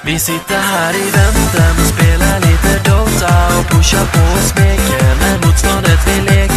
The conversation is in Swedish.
Vi sitter här i väntan och spelar lite Dota och pushar på och smeker med motståndet vi leker.